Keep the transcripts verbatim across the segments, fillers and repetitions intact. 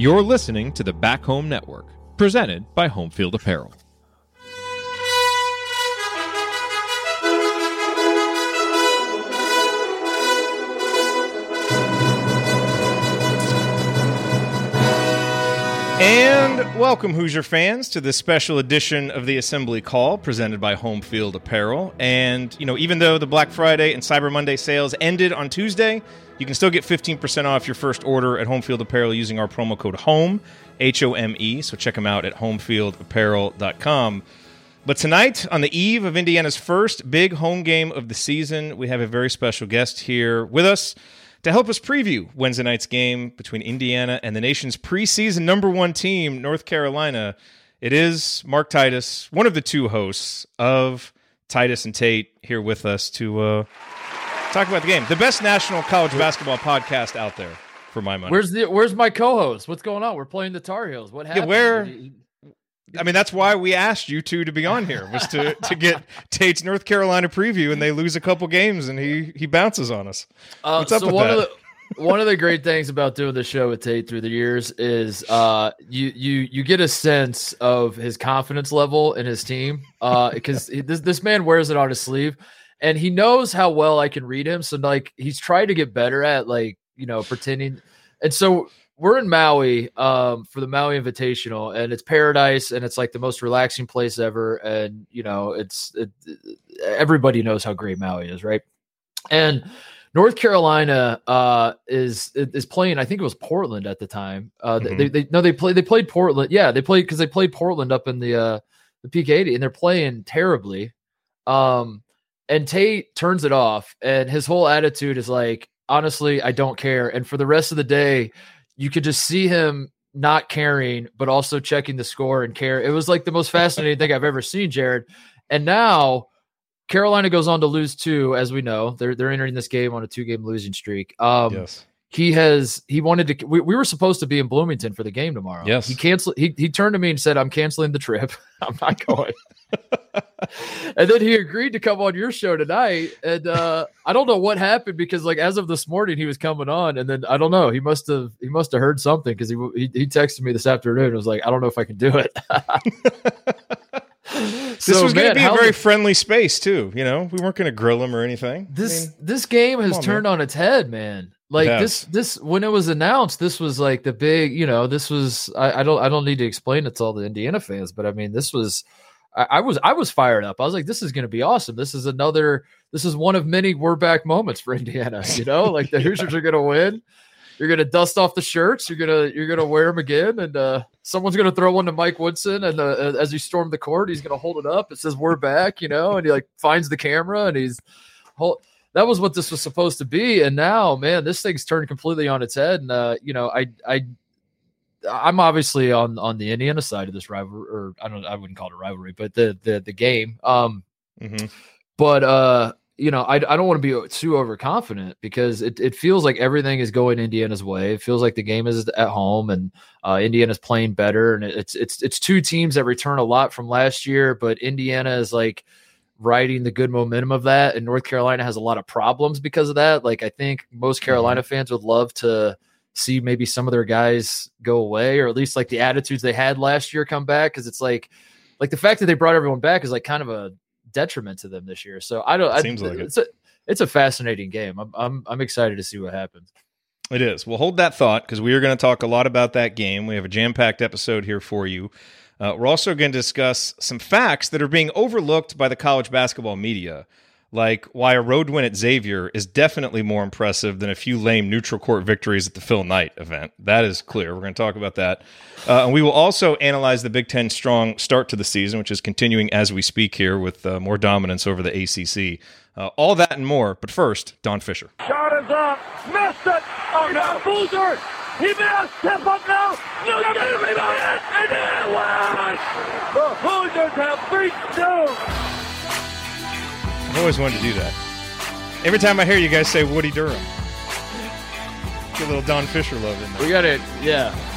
You're listening to the Back Home Network, presented by Home Field Apparel. And welcome, Hoosier fans, to this special edition of the Assembly Call presented by Home Field Apparel. And, you know, even though the Black Friday and Cyber Monday sales ended on Tuesday, you can still get fifteen percent off your first order at Home Field Apparel using our promo code HOME, H O M E. So check them out at home field apparel dot com. But tonight, on the eve of Indiana's first big home game of the season, we have a very special guest here with us to help us preview Wednesday night's game between Indiana and the nation's preseason number one team, North Carolina. It is Mark Titus, one of the two hosts of Titus and Tate, here with us to uh, talk about the game. The best national college basketball podcast out there, for my money. Where's the Where's my co-host? What's going on? We're playing the Tar Heels. What happened? Yeah, where? I mean, that's why we asked you two to be on here, was to, to get Tate's North Carolina preview, and they lose a couple games, and he he bounces on us. Uh, What's up so with one that? Of the, one of the great things about doing the show with Tate through the years is uh, you you you get a sense of his confidence level in his team, because uh, this this man wears it on his sleeve, and he knows how well I can read him. So like he's trying to get better at like you know pretending, and so. We're in Maui um, for the Maui Invitational, and it's paradise, and it's like the most relaxing place ever. And you know, it's it, everybody knows how great Maui is, right? And North Carolina uh, is is playing. I think it was Portland at the time. Uh, mm-hmm. They they no, they played they played Portland. Yeah, they played because they played Portland up in the uh, the Peak eighty, and they're playing terribly. Um, and Tate turns it off, and his whole attitude is like, honestly, I don't care. And for the rest of the day, you could just see him not caring, but also checking the score and care. It was like the most fascinating thing I've ever seen, Jared. And now Carolina goes on to lose two, as we know. They're they're entering this game on a two-game losing streak. Um, yes. He has he wanted to. We, we were supposed to be in Bloomington for the game tomorrow. Yes. He canceled. He he turned to me and said, "I'm canceling the trip. I'm not going." And then he agreed to come on your show tonight. And uh, I don't know what happened because, like, as of this morning, he was coming on, and then I don't know. He must have he must have heard something because he, he he texted me this afternoon and was like, "I don't know if I can do it." This so, was going to be a very the, friendly space too. You know, we weren't going to grill him or anything. This I mean, this game has on, turned man. on its head, man. Like yes. this, this when it was announced, this was like the big, you know, this was. I, I don't, I don't need to explain it to all the Indiana fans, but I mean, this was. I, I was, I was fired up. I was like, this is going to be awesome. This is another. This is one of many we're back moments for Indiana. You know, like the Hoosiers are going to win. You're going to dust off the shirts. You're gonna, you're gonna wear them again, and uh, someone's going to throw one to Mike Woodson, and uh, as he stormed the court, he's going to hold it up. It says "We're back," you know, and he like finds the camera, and he's hold. That was what this was supposed to be, and now, man, this thing's turned completely on its head. And uh, you know, I, I, I'm obviously on on the Indiana side of this rivalry, or I don't, I wouldn't call it a rivalry, but the the the game. Um, mm-hmm. But uh, you know, I, I don't want to be too overconfident because it it feels like everything is going Indiana's way. It feels like the game is at home, and uh, Indiana's playing better, and it's it's it's two teams that return a lot from last year, but Indiana is like riding the good momentum of that, and North Carolina has a lot of problems because of that. Like I think most Carolina mm-hmm. fans would love to see maybe some of their guys go away, or at least like the attitudes they had last year come back, because it's like like the fact that they brought everyone back is like kind of a detriment to them this year. So I don't. It seems I, like it's it. a it's a fascinating game. I'm I'm I'm excited to see what happens. It is. Well, hold that thought because we are going to talk a lot about that game. We have a jam-packed episode here for you. Uh, we're also going to discuss some facts that are being overlooked by the college basketball media, like why a road win at Xavier is definitely more impressive than a few lame neutral court victories at the Phil Knight event. That is clear. We're going to talk about that. Uh, and we will also analyze the Big Ten strong start to the season, which is continuing as we speak here with uh, more dominance over the A C C. Uh, all that and more. But first, Don Fisher. Shot is up. Missed it. Oh, no. Boozer. He missed. Step up now. No, no, no, no, no. And then one. The Hoosiers have beat two. I've always wanted to do that. Every time I hear you guys say Woody Durham, get a little Don Fisher love in there. We got it. Yeah.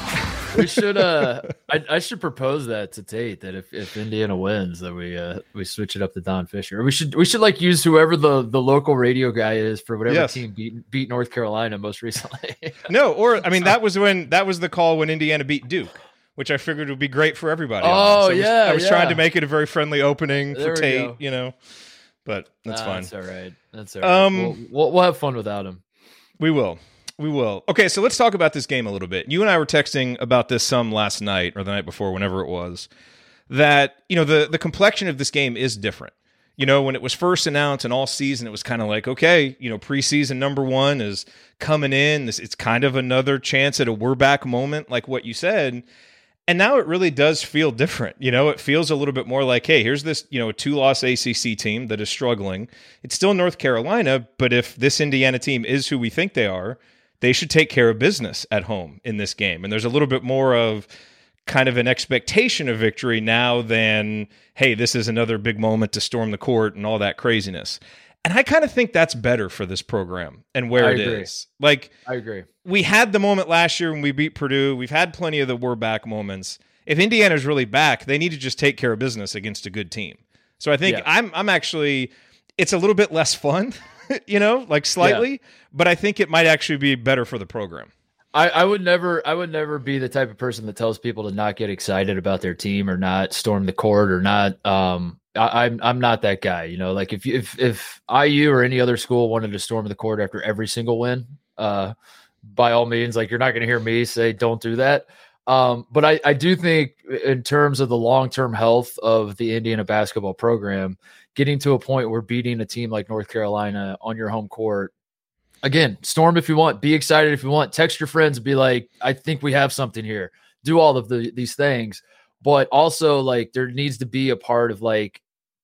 We should. Uh, I, I should propose that to Tate that if, if Indiana wins, that we uh we switch it up to Don Fisher. Or we should we should like use whoever the, the local radio guy is for whatever yes. team beat beat North Carolina most recently. No, or I mean that was when that was the call when Indiana beat Duke, which I figured would be great for everybody. Oh so yeah, I was, I was yeah. trying to make it a very friendly opening There for we Tate, go. you know. But that's Ah, fine. That's all right. That's all right. Um, we'll, we'll, we'll have fun without him. We will. We will. Okay, so let's talk about this game a little bit. You and I were texting about this some last night or the night before, whenever it was, that, you know, the, the complexion of this game is different. You know, when it was first announced and all season, it was kind of like, okay, you know, preseason number one is coming in. This, it's kind of another chance at a we're back moment, like what you said. And now it really does feel different. You know, it feels a little bit more like, hey, here's this, you know, two-loss A C C team that is struggling. It's still North Carolina, but if this Indiana team is who we think they are, they should take care of business at home in this game. And there's a little bit more of kind of an expectation of victory now than, hey, this is another big moment to storm the court and all that craziness. And I kind of think that's better for this program and where I it agree. is. Like, I agree. We had the moment last year when we beat Purdue. We've had plenty of the we're back moments. If Indiana's really back, they need to just take care of business against a good team. So I think Yeah. I'm I'm actually, it's a little bit less fun, you know, like slightly, yeah. but I think it might actually be better for the program. I, I would never I would never be the type of person that tells people to not get excited about their team or not storm the court or not. Um, I, I'm I'm not that guy. You know, like if if if I U or any other school wanted to storm the court after every single win, uh, by all means, like you're not going to hear me say don't do that. Um, but I, I do think in terms of the long-term health of the Indiana basketball program, getting to a point where beating a team like North Carolina on your home court, again, storm if you want, be excited if you want, text your friends and be like, I think we have something here. Do all of the, these things. But also like there needs to be a part of like,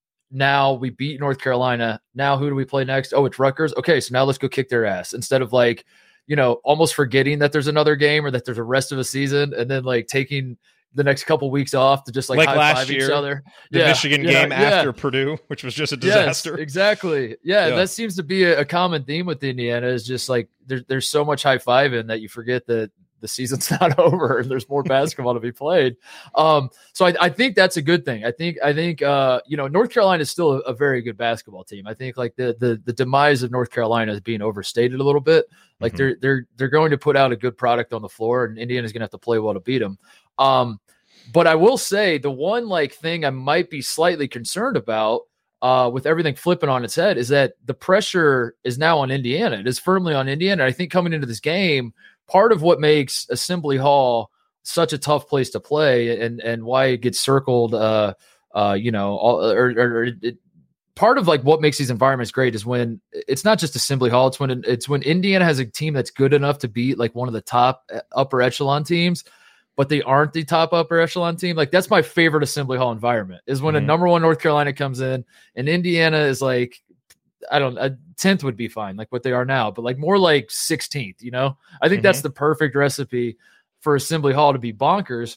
now we beat North Carolina. Now who do we play next? Oh, it's Rutgers. Okay, so now let's go kick their ass. Instead of like, you know, almost forgetting that there's another game or that there's a rest of a season and then like taking the next couple weeks off to just like, like high last five year, each other. The yeah, Michigan yeah, game yeah. after Purdue, which was just a disaster. Yes, exactly. Yeah, Yeah. that seems to be a, a common theme with Indiana is just like there, there's so much high fiving that you forget that the season's not over and there's more basketball to be played. Um, so I, I think that's a good thing. I think I think uh, you know, North Carolina is still a, a very good basketball team. I think like the the the demise of North Carolina is being overstated a little bit. Like Mhm. they're they're they're going to put out a good product on the floor, and Indiana's going to have to play well to beat them. Um, but I will say the one like thing I might be slightly concerned about uh, with everything flipping on its head is that the pressure is now on Indiana. It is firmly on Indiana. I think coming into this game, part of what makes Assembly Hall such a tough place to play and, and why it gets circled, uh, uh, you know, all, or, or it, part of like what makes these environments great is when it's not just Assembly Hall. It's when, it's when Indiana has a team that's good enough to beat like one of the top upper echelon teams, but they aren't the top upper echelon team. Like that's my favorite Assembly Hall environment is when Mhm. a number one North Carolina comes in and Indiana is like, I don't a tenth would be fine, like what they are now, but like more like sixteenth, you know, I think Mhm. that's the perfect recipe for Assembly Hall to be bonkers.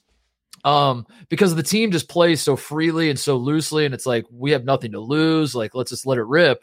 Um, because the team just plays so freely and so loosely, and it's like we have nothing to lose, like let's just let it rip.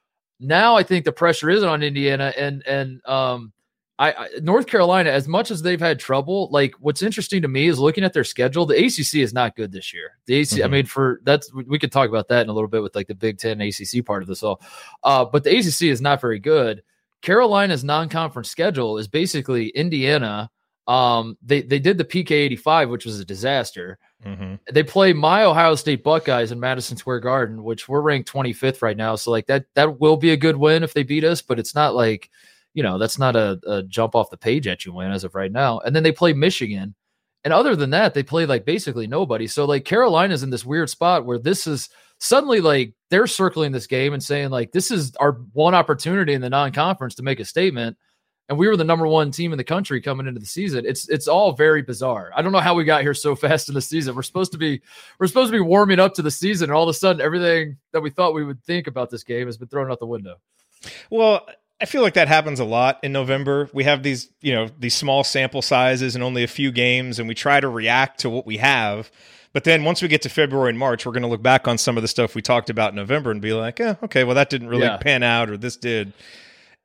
Now I think the pressure is on Indiana and and um I, I North Carolina, as much as they've had trouble, like what's interesting to me is looking at their schedule. The A C C is not good this year. The A C C, Mhm. I mean, for that's we could talk about that in a little bit with like the Big Ten A C C part of this all. Uh, but the A C C is not very good. Carolina's non-conference schedule is basically Indiana. Um, they they did the P K eighty-five, which was a disaster. Mhm. They play my Ohio State Buckeyes in Madison Square Garden, which we're ranked twenty-fifth right now. So like that that will be a good win if they beat us, but it's not like, you know, that's not a, a jump off the page at you win as of right now. And then they play Michigan. And other than that, they play like basically nobody. So like Carolina's in this weird spot where this is suddenly like they're circling this game and saying like, this is our one opportunity in the non-conference to make a statement. And we were the number one team in the country coming into the season. It's it's all very bizarre. I don't know how we got here so fast in the season. We're supposed to be we're supposed to be warming up to the season, and all of a sudden everything that we thought we would think about this game has been thrown out the window. Well, I feel like that happens a lot in November. We have these, you know, these small sample sizes and only a few games, and we try to react to what we have. But then once we get to February and March, we're going to look back on some of the stuff we talked about in November and be like, eh, okay, well, that didn't really Yeah. pan out, or this did.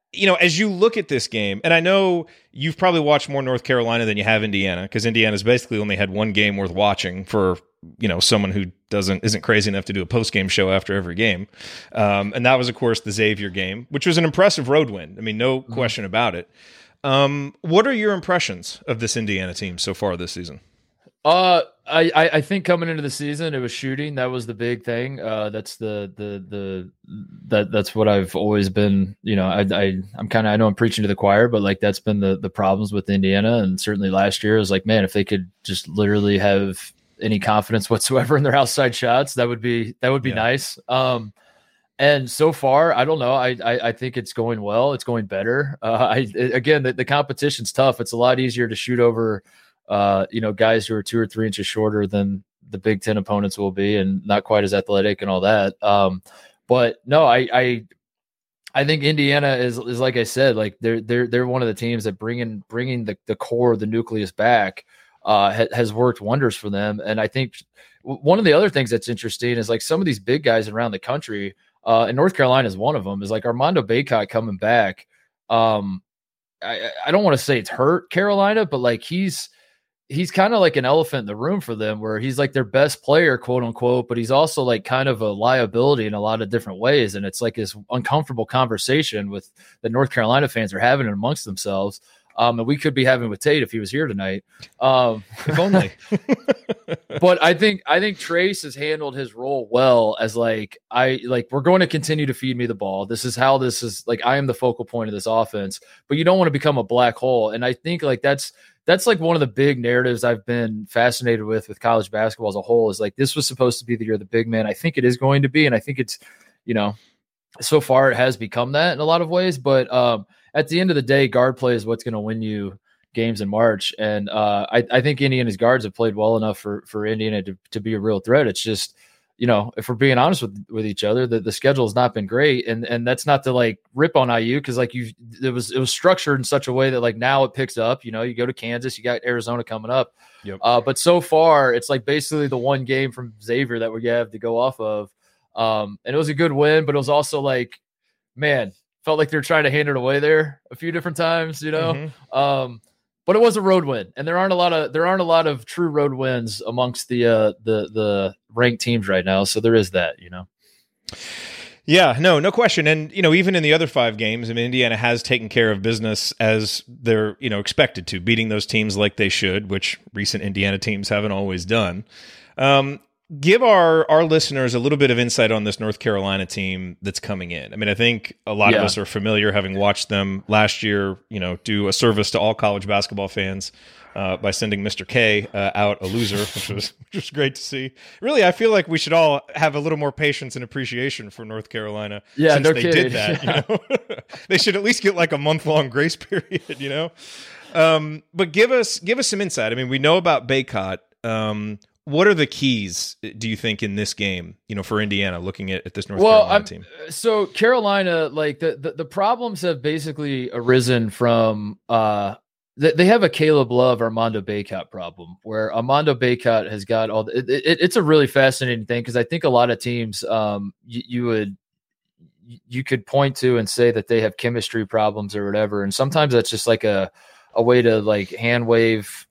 you know, as you look at this game, and I know you've probably watched more North Carolina than you have Indiana, because Indiana's basically only had one game worth watching for, you know, someone who doesn't isn't crazy enough to do a post-game show after every game. Um, and that was, of course, the Xavier game, which was an impressive road win. I mean, no mm-hmm. question about it. Um, what are your impressions of this Indiana team so far this season? Uh, I, I think coming into the season, it was shooting. That was the big thing. Uh, that's the, the, the, that, that's what I've always been, you know, I, I, I'm kind of, I know I'm preaching to the choir, but like, that's been the, the problems with Indiana. And certainly last year, it was like, man, if they could just literally have any confidence whatsoever in their outside shots, that would be, that would be yeah. nice. Um, And so far, I don't know. I, I I think it's going well. It's going better. Uh, I again, the, the competition's tough. It's a lot easier to shoot over, uh, you know, guys who are two or three inches shorter than the Big Ten opponents will be, and not quite as athletic and all that. Um, but no, I I I think Indiana is is like I said, like they're they're they're one of the teams that bringing bringing the the core, the nucleus back, uh, ha, has worked wonders for them. And I think one of the other things that's interesting is like some of these big guys around the country. Uh, and North Carolina is one of them, is like Armando Bacot coming back. Um, I, I don't want to say it's hurt Carolina, but like he's he's kind of like an elephant in the room for them, where he's like their best player, quote unquote, but he's also like kind of a liability in a lot of different ways. And it's like this uncomfortable conversation with the North Carolina fans are having amongst themselves. Um, and we could be having with Tate if he was here tonight. Um, if only. But I think I think Trace has handled his role well, as like I like we're going to continue to feed me the ball. This is how this is like I am the focal point of this offense, but you don't want to become a black hole. And I think like that's that's like one of the big narratives I've been fascinated with with college basketball as a whole, is like this was supposed to be the year of the big man. I think it is going to be, and I think it's, you know, so far it has become that in a lot of ways. But um, at the end of the day, guard play is what's going to win you games in March. And uh, I, I think Indiana's guards have played well enough for, for Indiana to, to be a real threat. It's just, you know, if we're being honest with, with each other, the, the schedule has not been great. And and that's not to like rip on I U, because like you, it was, it was structured in such a way that like now it picks up, you know, you go to Kansas, you got Arizona coming up. Yep. Uh, but so far it's like basically the one game from Xavier that we have to go off of. Um, and it was a good win, but it was also like, man, felt like they were trying to hand it away there a few different times, you know? Mm-hmm. Um, but it was a road win, and there aren't a lot of there aren't a lot of true road wins amongst the uh, the the ranked teams right now. So there is that, you know. Yeah, no, no question. And you know, even in the other five games, I mean, Indiana has taken care of business as they're you know expected to, beating those teams like they should, which recent Indiana teams haven't always done. Um, Give our, our listeners a little bit of insight on this North Carolina team that's coming in. I mean, I think a lot yeah. of us are familiar, having watched them last year, you know, do a service to all college basketball fans uh, by sending Mister K uh, out a loser, which was which was great to see. Really, I feel like we should all have a little more patience and appreciation for North Carolina yeah, since no they kidding. did that. You know? They should at least get like a month-long grace period, you know? Um, but give us give us some insight. I mean, we know about Bacot. Um What are the keys, do you think, in this game, you know, for Indiana, looking at, at this North well, Carolina I'm, team? So Carolina, like the, the, the problems have basically arisen from uh, th- they have a Caleb Love, Armando Bacot problem, where Armando Bacot has got all the, it, it, it's a really fascinating thing, because I think a lot of teams um, you, you would you could point to and say that they have chemistry problems or whatever. And sometimes that's just like a, a way to like hand wave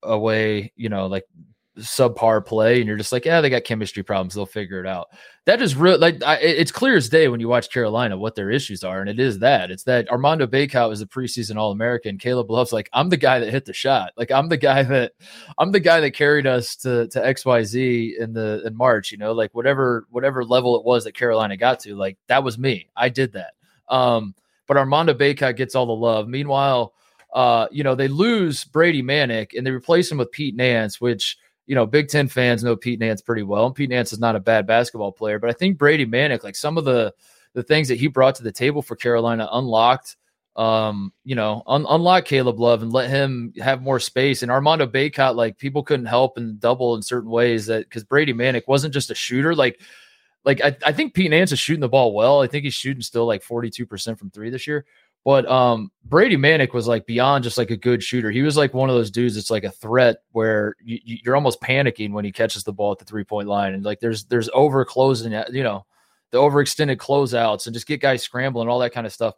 away, you know, like subpar play, and you're just like, yeah, they got chemistry problems, they'll figure it out. That is real. Like I, it's clear as day when you watch Carolina what their issues are, and it is that it's that Armando Bacot was a preseason All-American. Caleb Love's like, I'm the guy that hit the shot. Like I'm the guy that I'm the guy that carried us to to X Y Z in the in March. You know, like whatever whatever level it was that Carolina got to, like that was me. I did that. Um, but Armando Bacot gets all the love. Meanwhile, uh, you know, they lose Brady Manick and they replace him with Pete Nance, which, you know, Big Ten fans know Pete Nance pretty well. And Pete Nance is not a bad basketball player, but I think Brady Manick, like some of the the things that he brought to the table for Carolina, unlocked, um, you know, un- unlocked Caleb Love and let him have more space. And Armando Bacot, like people couldn't help and double in certain ways that because Brady Manick wasn't just a shooter. Like, like I, I think Pete Nance is shooting the ball well. I think he's shooting still like forty-two percent from three this year. But um, Brady Manick was like beyond just like a good shooter. He was like one of those dudes that's like a threat where you, you're almost panicking when he catches the ball at the three point line. And like there's there's over closing, you know, the overextended closeouts and just get guys scrambling, all that kind of stuff.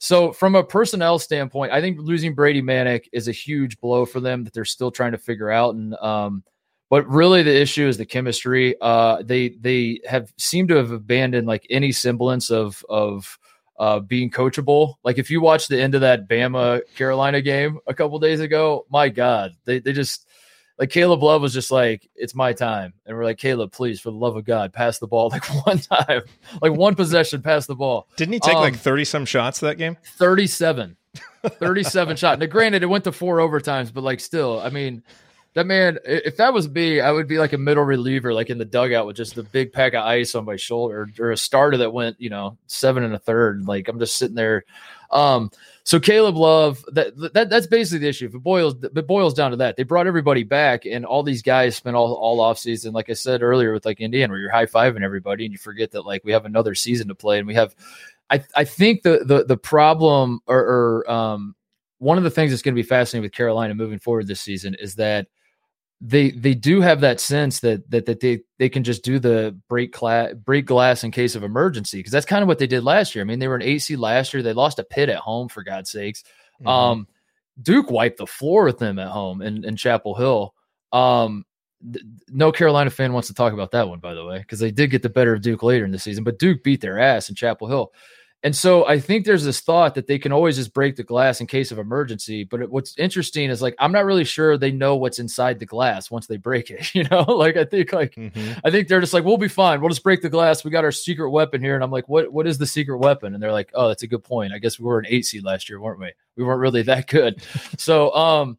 So from a personnel standpoint, I think losing Brady Manick is a huge blow for them that they're still trying to figure out. And um, but really the issue is the chemistry. Uh, they they have seemed to have abandoned like any semblance of of uh, being coachable. Like if you watch the end of that Bama Carolina game a couple days ago, my God, they they just like Caleb Love was just like, it's my time. And we're like, Caleb, please, for the love of God, pass the ball like one time, like one possession, pass the ball. Didn't he take um, like thirty some shots that game? thirty-seven, thirty-seven shot. Now, granted, it went to four overtimes, but like still, I mean, that man, if that was me, I would be like a middle reliever, like in the dugout with just a big pack of ice on my shoulder, or a starter that went, you know, seven and a third. Like I'm just sitting there. Um, so Caleb Love, that, that that's basically the issue. If it boils, it boils down to that. They brought everybody back, and all these guys spent all all off season, like I said earlier, with like Indiana, where you're high fiving everybody, and you forget that like we have another season to play, and we have. I I think the the the problem, or, or um, one of the things that's going to be fascinating with Carolina moving forward this season is that they they do have that sense that that that they they can just do the break glass break glass in case of emergency, because that's kind of what they did last year. I mean, they were an eight seed last year. They lost a Pitt at home, for God's sakes. Mm-hmm. Um, Duke wiped the floor with them at home in, in Chapel Hill. Um, th- no Carolina fan wants to talk about that one, by the way, because they did get the better of Duke later in the season, but Duke beat their ass in Chapel Hill. And so I think there's this thought that they can always just break the glass in case of emergency. But it, what's interesting is like, I'm not really sure they know what's inside the glass once they break it, you know, like I think like, mm-hmm. I think they're just like, we'll be fine. We'll just break the glass. We got our secret weapon here. And I'm like, what, what is the secret weapon? And they're like, oh, that's a good point. I guess we were an eight seed last year, weren't we? We weren't really that good. so um,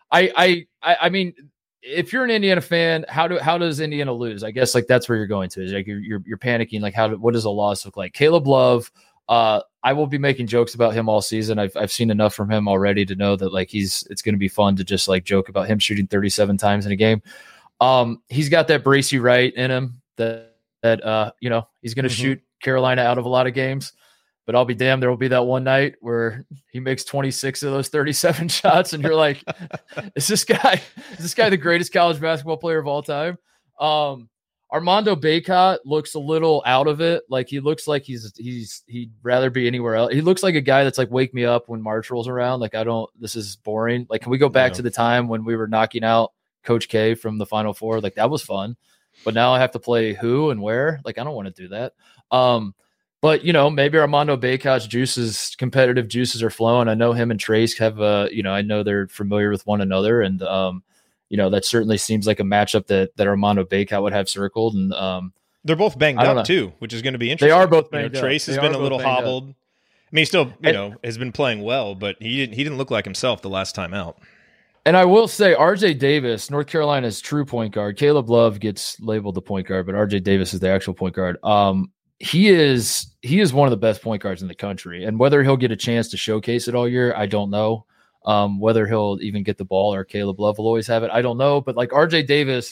I, I, I mean, if you're an Indiana fan, how do, how does Indiana lose? I guess like, that's where you're going to is like, you're, you're, you're panicking. Like how, do, what does a loss look like? Caleb Love, Uh, I will be making jokes about him all season. I've I've seen enough from him already to know that like he's it's going to be fun to just like joke about him shooting thirty-seven times in a game. Um, he's got that Bracy Wright in him that that uh you know he's going to mm-hmm. shoot Carolina out of a lot of games. But I'll be damned, there will be that one night where he makes twenty-six of those thirty-seven shots, and you're like, is this guy is this guy the greatest college basketball player of all time? Um, Armando Bacot looks a little out of it. Like he looks like he's he's he'd rather be anywhere else. He looks like a guy that's like, wake me up when March rolls around. Like I don't. This is boring. Like can we go back no. to the time when we were knocking out Coach K from the Final Four? Like that was fun. But now I have to play who and where. Like I don't want to do that. Um, but you know maybe Armando Bacot's juices, competitive juices are flowing. I know him and Trace have uh you know I know they're familiar with one another, and um. You know, that certainly seems like a matchup that, that Armando Bacot would have circled. And um, they're both banged up, know. too, which is going to be interesting. They are both banged you know, up. Trace they has been a little hobbled. Up. I mean, he still, you and, know, has been playing well, but he didn't, he didn't look like himself the last time out. And I will say R J Davis, North Carolina's true point guard. Caleb Love gets labeled the point guard, but R J Davis is the actual point guard. Um, he is he is one of the best point guards in the country. And whether he'll get a chance to showcase it all year, I don't know. Um, whether he'll even get the ball or Caleb Love will always have it, I don't know. But like R J Davis,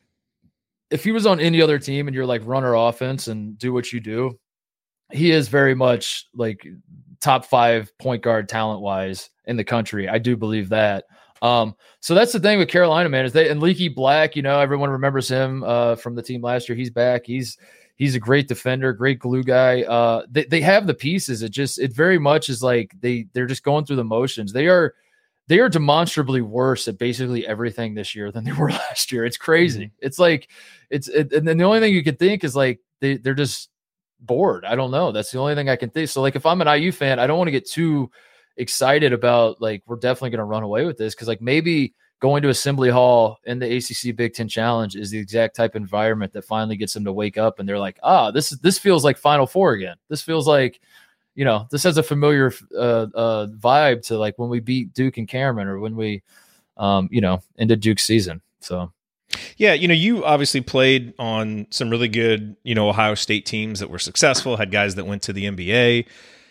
if he was on any other team and you're like run our offense and do what you do, he is very much like top five point guard talent wise in the country. I do believe that. Um, so that's the thing with Carolina, man, is they and Leaky Black, you know, everyone remembers him uh, from the team last year. He's back. He's he's a great defender, great glue guy. Uh, they they have the pieces. It just it very much is like they they're just going through the motions. They are. They are demonstrably worse at basically everything this year than they were last year. It's crazy. Mm-hmm. It's like, it's, it, and then the only thing you could think is like, they, they're just bored. I don't know. That's the only thing I can think. So like, if I'm an I U fan, I don't want to get too excited about like, we're definitely going to run away with this. Cause like maybe going to Assembly Hall in the A C C Big Ten Challenge is the exact type of environment that finally gets them to wake up. And they're like, ah, this is, this feels like Final Four again. This feels like, you know, this has a familiar uh, uh, vibe to like when we beat Duke and Cameron or when we, um, you know, ended Duke's season. So, yeah, you know, you obviously played on some really good, you know, Ohio State teams that were successful, had guys that went to the N B A,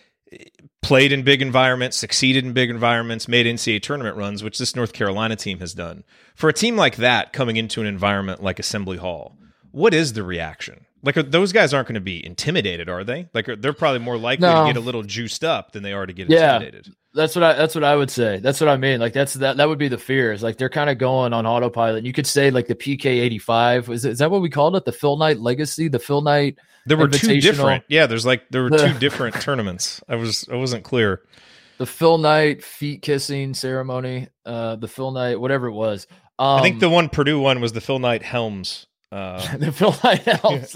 played in big environments, succeeded in big environments, made N C A A tournament runs, which this North Carolina team has done. For a team like that coming into an environment like Assembly Hall, what is the reaction? Like, those guys aren't going to be intimidated, are they? Like, they're probably more likely no. to get a little juiced up than they are to get yeah. intimidated. That's what I that's what I would say. That's what I mean. Like that's that that would be the fear. Is like they're kind of going on autopilot. You could say like the P K eighty-five. Is, is that what we called it? The Phil Knight Legacy? The Phil Knight There were two different. Yeah, there's like there were the, two different tournaments. I was I wasn't clear. The Phil Knight feet kissing ceremony, uh the Phil Knight whatever it was. Um, I think the one Purdue one was the Phil Knight Helms. Uh, the Phil Knight Helms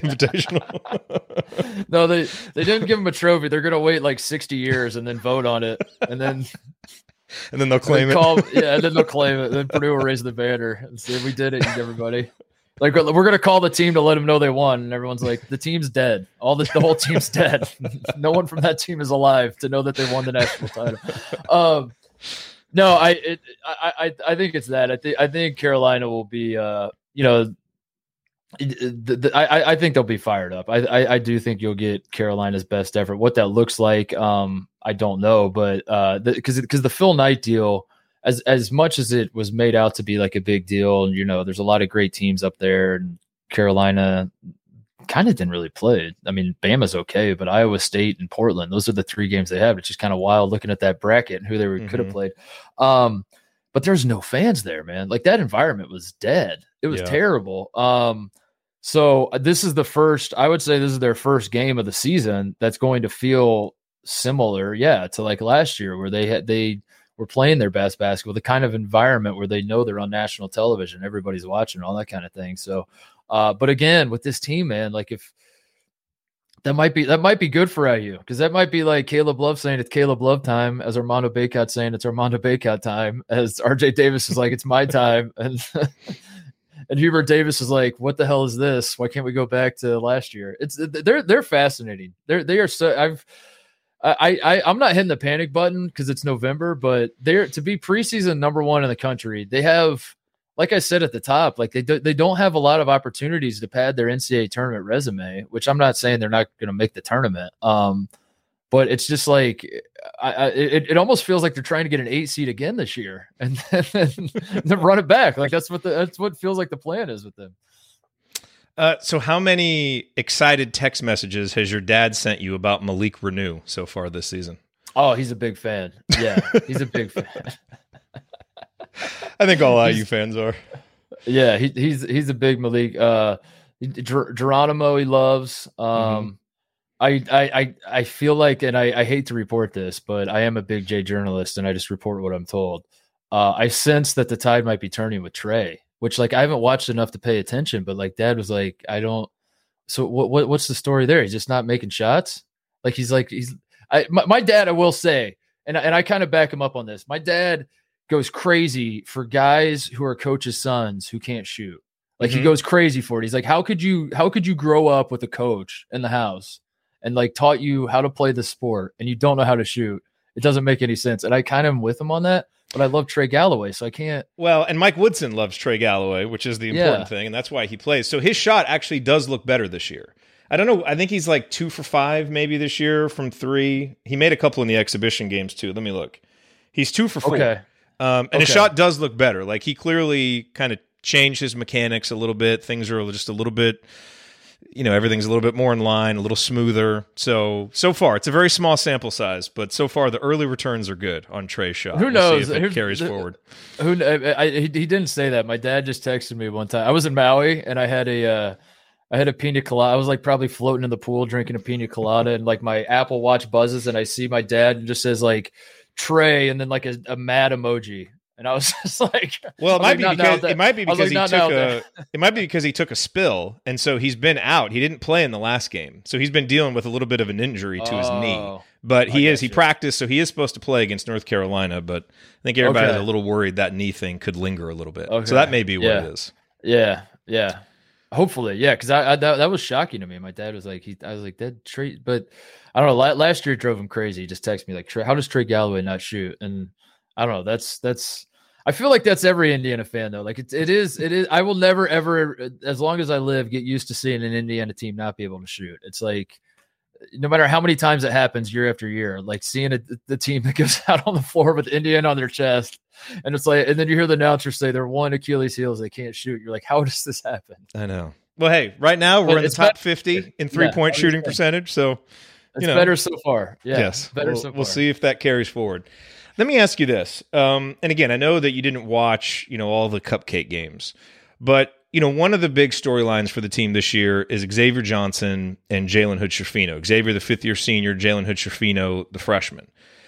Invitational. No, they they didn't give him a trophy. They're gonna wait like sixty years and then vote on it, and then and then they'll claim they it. Call, yeah, and then they'll claim it. Then Purdue will raise the banner and say we did it, everybody. Like we're gonna call the team to let them know they won, and everyone's like, the team's dead. All the the whole team's dead. No one from that team is alive to know that they won the national title. Um, no, I, it, I I I think it's that. I think I think Carolina will be, uh, you know. The, the, I, I think they'll be fired up. I, I I do think you'll get Carolina's best effort. What that looks like, um, I don't know, but uh, because because the Phil Knight deal, as as much as it was made out to be like a big deal, and you know, there's a lot of great teams up there, and Carolina kind of didn't really play. I mean, Bama's okay, but Iowa State and Portland, those are the three games they have. It's just kind of wild looking at that bracket and who they mm-hmm. could have played. Um, but there's no fans there, man. Like that environment was dead. It was yeah. terrible. Um. So this is the first, I would say this is their first game of the season that's going to feel similar, yeah, to like last year where they had they were playing their best basketball, the kind of environment where they know they're on national television, everybody's watching, all that kind of thing. So, uh, but again, with this team, man, like if that might be that might be good for I U because that might be like Caleb Love saying it's Caleb Love time, as Armando Bacot saying it's Armando Bacot time, as R J Davis is like it's my time, and. And Hubert Davis is like, "What the hell is this? Why can't we go back to last year?" It's they're they're fascinating. They're they are so. I've I I I'm not hitting the panic button because it's November, but they're to be preseason number one in the country. They have, like I said at the top, like they do, they don't have a lot of opportunities to pad their N C double A tournament resume. Which I'm not saying they're not going to make the tournament. Um, But it's just like I, I, it, it almost feels like they're trying to get an eight seed again this year and then, and then run it back. Like that's what the, that's what feels like the plan is with them. Uh, so how many excited text messages has your dad sent you about Malik Renew so far this season? Oh, he's a big fan. Yeah, he's a big fan. I think all I U fans are. Yeah, he, he's he's a big Malik. Uh, Ger- Geronimo he loves. Um, mm-hmm. I, I I feel like, and I, I hate to report this, but I am a big J journalist, and I just report what I'm told. Uh, I sense that the tide might be turning with Trey, which like I haven't watched enough to pay attention, but like Dad was like, I don't. So what, what what's the story there? He's just not making shots. Like he's like he's. I my, my dad, I will say, and and I kind of back him up on this. My dad goes crazy for guys who are coaches' sons who can't shoot. Like mm-hmm. he goes crazy for it. He's like, how could you how could you grow up with a coach in the house and like taught you how to play the sport and you don't know how to shoot? It doesn't make any sense. And I kind of am with him on that, but I love Trey Galloway, so I can't. Well, and Mike Woodson loves Trey Galloway, which is the important yeah. thing, and that's why he plays. So his shot actually does look better this year. I don't know. I think he's like two for five maybe this year from three. He made a couple in the exhibition games too. Let me look. He's two for four. Okay. Um, and okay. his shot does look better. Like he clearly kind of changed his mechanics a little bit. Things are just a little bit, you know, everything's a little bit more in line, a little smoother. So, so far, it's a very small sample size, but so far the early returns are good on Trey's shot. Who knows? We'll see if it carries the, forward. Who I, I, he didn't say that. My dad just texted me one time. I was in Maui and I had a, uh, I had a pina colada. I was like probably floating in the pool drinking a pina colada, and like my Apple Watch buzzes, and I see my dad and just says like Trey, and then like a, a mad emoji. And I was just like, well, it might, like, be because, it might be because like, he took a it might be because he took a spill, and so he's been out. He didn't play in the last game, so he's been dealing with a little bit of an injury to oh, his knee. But he I is he you. practiced, so he is supposed to play against North Carolina. But I think everybody's okay. a little worried that knee thing could linger a little bit. Okay. So that may be what yeah. it is. Yeah, yeah. Hopefully, yeah, because I, I that, that was shocking to me. My dad was like, he, I was like, that Trey, but I don't know. Last year it drove him crazy. He just texted me like, Trey, how does Trey Galloway not shoot? And I don't know. That's that's. I feel like that's every Indiana fan though. Like it, it is, it is. I will never ever, as long as I live, get used to seeing an Indiana team not be able to shoot. It's like no matter how many times it happens year after year, like seeing a, the team that goes out on the floor with Indiana on their chest. And it's like, and then you hear the announcer say they're one Achilles heels, they can't shoot. You're like, how does this happen? I know. Well, hey, right now we're but in the top fifty in three yeah, point shooting percentage. So It's you know, better so far. Yeah, yes, better we'll, so far. We'll see if that carries forward. Let me ask you this. Um, and again, I know that you didn't watch, you know, all the cupcake games, but you know, one of the big storylines for the team this year is Xavier Johnson and Jalen Hood-Schifino. Xavier, the fifth-year senior, Jalen Hood-Schifino, the freshman.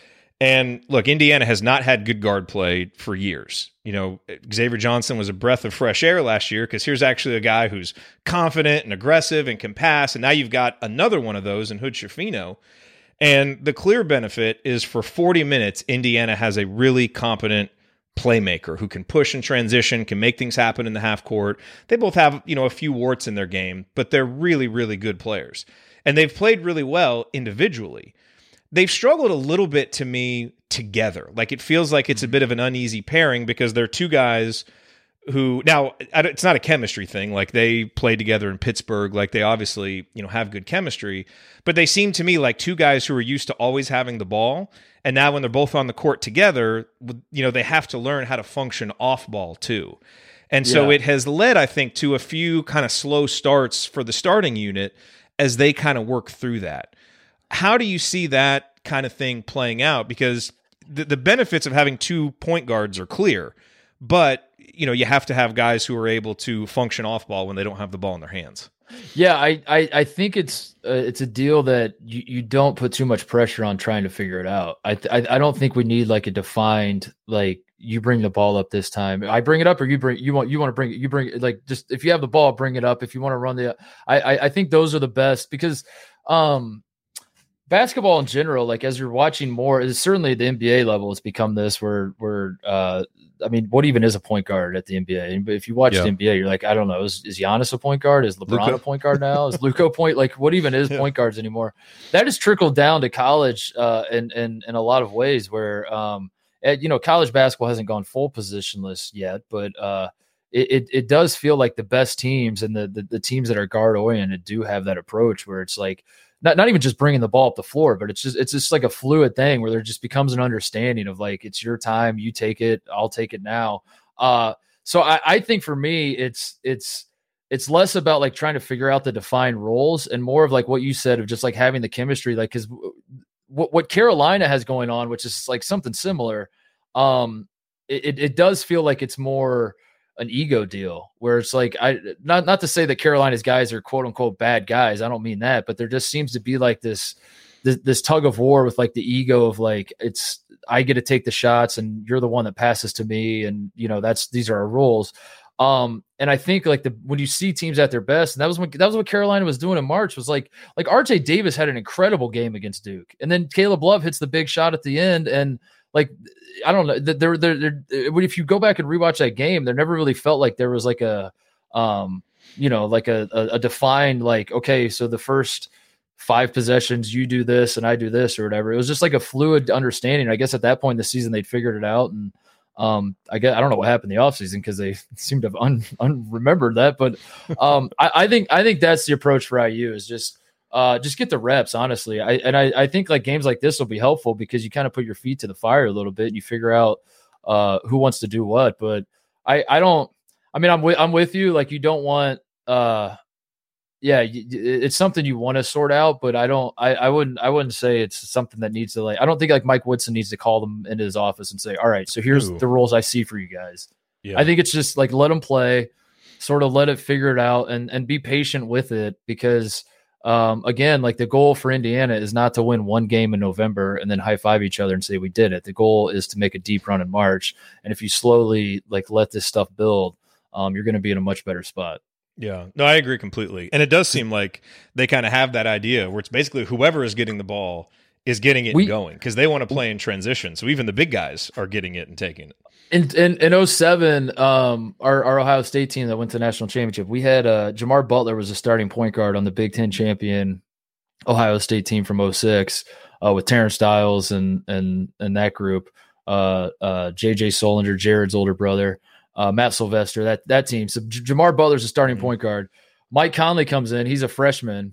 And look, Indiana has not had good guard play for years. You know, Xavier Johnson was a breath of fresh air last year because here's actually a guy who's confident and aggressive and can pass. And now you've got another one of those in Hood-Schifino. And the clear benefit is for forty minutes, Indiana has a really competent playmaker who can push and transition, can make things happen in the half court. They both have, you know, a few warts in their game, but they're really, really good players. And they've played really well individually. They've struggled a little bit to me together. Like it feels like it's a bit of an uneasy pairing because they're two guys who now it's not a chemistry thing. Like they played together in Pittsburgh. Like they obviously, you know, have good chemistry, but they seem to me like two guys who are used to always having the ball. And now when they're both on the court together, you know, they have to learn how to function off ball too. And so Yeah. it has led, I think, to a few kind of slow starts for the starting unit as they kind of work through that. How do you see that kind of thing playing out? Because the, the benefits of having two point guards are clear, but you know, you have to have guys who are able to function off ball when they don't have the ball in their hands. Yeah, I, I, I think it's uh, it's a deal that you, you don't put too much pressure on trying to figure it out. I, th- I I don't think we need like a defined like you bring the ball up this time. I bring it up, or you bring you want you want to bring it. You bring it like just if you have the ball, bring it up. If you want to run the, I I, I think those are the best because um. basketball in general, like as you're watching more, is certainly the N B A level has become this where where uh I mean, what even is a point guard at the N B A? But if you watch Yeah. the N B A, you're like, I don't know, is, is Giannis a point guard? Is LeBron Luka. a point guard now? Is Luka a point? Like, what even is Yeah. point guards anymore? That has trickled down to college uh, in, in in a lot of ways where um at, you know, college basketball hasn't gone full positionless yet, but uh it, it, it does feel like the best teams and the, the the teams that are guard oriented do have that approach where it's like Not, not even just bringing the ball up the floor, but it's just it's just like a fluid thing where there just becomes an understanding of like it's your time, you take it, I'll take it now. Uh, so I, I think for me, it's it's it's less about like trying to figure out the defined roles and more of like what you said of just like having the chemistry. Like because what what Carolina has going on, which is like something similar, um, it it does feel like it's more an ego deal where it's like, I not, not to say that Carolina's guys are quote unquote bad guys. I don't mean that, but there just seems to be like this, this, this tug of war with like the ego of like, it's, I get to take the shots and you're the one that passes to me. And you know, that's, these are our rules. Um, and I think like the, when you see teams at their best, and that was when, that was what Carolina was doing in March was like, like R J Davis had an incredible game against Duke. And then Caleb Love hits the big shot at the end. And like, I don't know. There, there, there. If you go back and rewatch that game, there never really felt like there was like a, um, you know, like a, a, a defined like, okay, so the first five possessions you do this and I do this or whatever. It was just like a fluid understanding. I guess at that point in the season they'd figured it out, and um, I guess I don't know what happened in the offseason because they seem to have un, unremembered that. But um, I, I think I think that's the approach for I U is just. Uh, just get the reps, honestly. I and I, I think like games like this will be helpful because you kind of put your feet to the fire a little bit and you figure out uh, who wants to do what. But I, I don't. I mean, I'm with I'm with you. Like you don't want. Uh, yeah, it's something you want to sort out, but I don't. I, I wouldn't. I wouldn't say it's something that needs to like. I don't think like Mike Woodson needs to call them into his office and say, "All right, so here's Ooh. the rules I see for you guys." Yeah. I think it's just like let them play, sort of let it figure it out, and and be patient with it because. Um, again, like the goal for Indiana is not to win one game in November and then high five each other and say we did it. The goal is to make a deep run in March. And if you slowly like let this stuff build, um, you're going to be in a much better spot. Yeah, no, I agree completely. And it does seem like they kind of have that idea where it's basically whoever is getting the ball is getting it We- and going because they want to play in transition. So even the big guys are getting it and taking it. In in, in oh seven, um, our, our Ohio State team that went to the national championship, we had uh, Jamar Butler was a starting point guard on the Big Ten champion Ohio State team from oh six uh, with Terrence Stiles and and and that group. Uh, uh, J J Solinger, Jared's older brother, uh, Matt Sylvester, that that team. So J- Jamar Butler's a starting Mhm. point guard. Mike Conley comes in; he's a freshman.